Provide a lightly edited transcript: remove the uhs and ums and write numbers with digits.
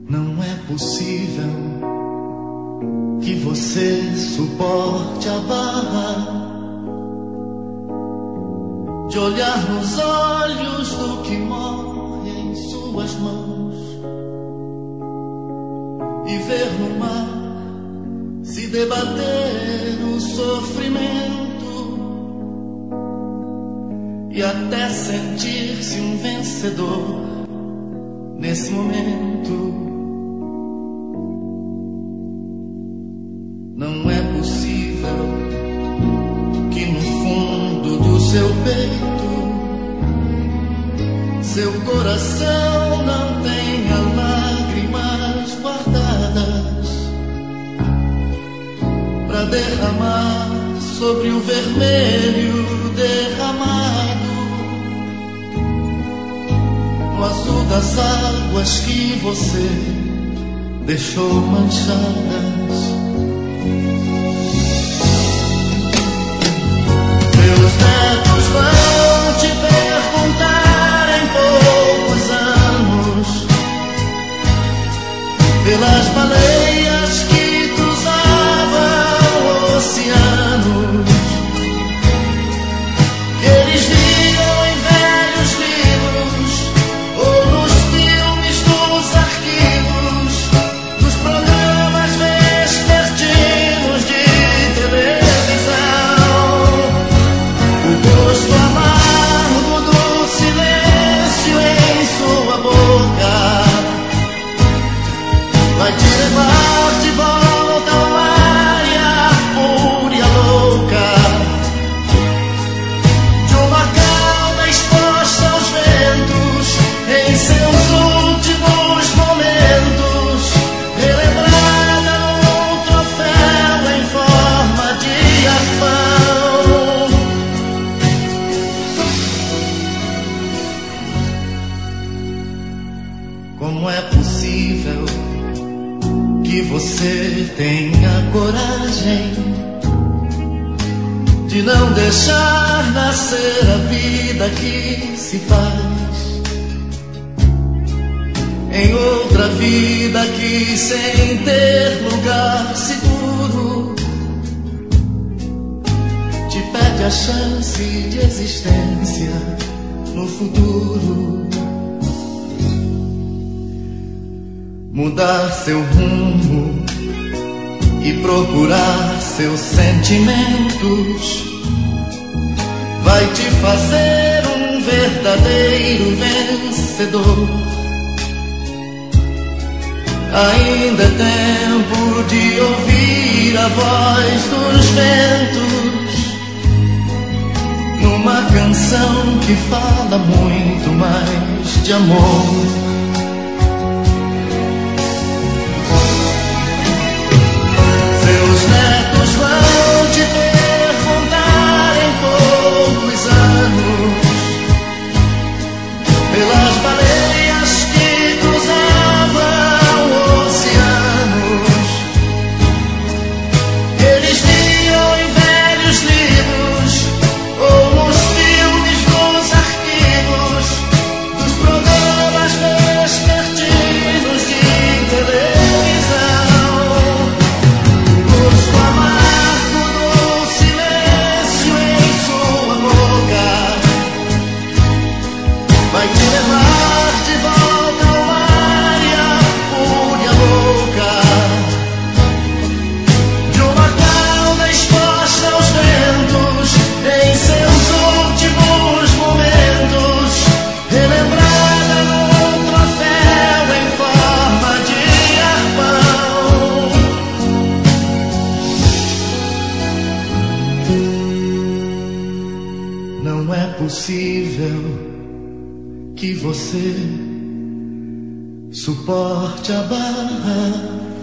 Não é possível que você suporte a barra de olhar nos olhos do que morre em suas mãos e ver no mar se debater o sofrimento e até sentir-se um vencedor nesse momento. Não é possível que no fundo do seu peito seu coração não tenha lágrimas guardadas pra derramar sobre o vermelho derramado no azul das águas que você deixou manchadas. Seus netos vão te perguntar em poucos anos pelas baleias que cruzavam oceanos, que eles viram em velhos livros ou nos filmes dos arquivos, nos programas vespertinos de televisão. O gosto amargo do silêncio em sua boca vai te levar de volta ao mar e à fúria louca de uma cauda exposta aos ventos em seus últimos momentos, relembrada num troféu em forma de arpão. Como é possível que você tenha coragem de não deixar nascer a vida que se faz em outra vida que, sem ter lugar seguro, te pede a chance de existência no futuro? Mudar seu rumo e procurar seus sentimentos vai te fazer um verdadeiro vencedor. Ainda é tempo de ouvir a voz dos ventos numa canção que fala muito mais de amor. Seus netos vão te perguntar em poucos anos pelas baleias que cruzavam oceanos, que eles viam em velhos livros ou nos filmes dos arquivos, dos programas vespertinos de televisão. Gosto amargo do silêncio em sua boca vai te levar de volta ao mar e à fúria louca de uma cauda exposta aos ventos em seus últimos momentos, relembrada num troféu em forma de arpão. Não é possível que você suporte a barra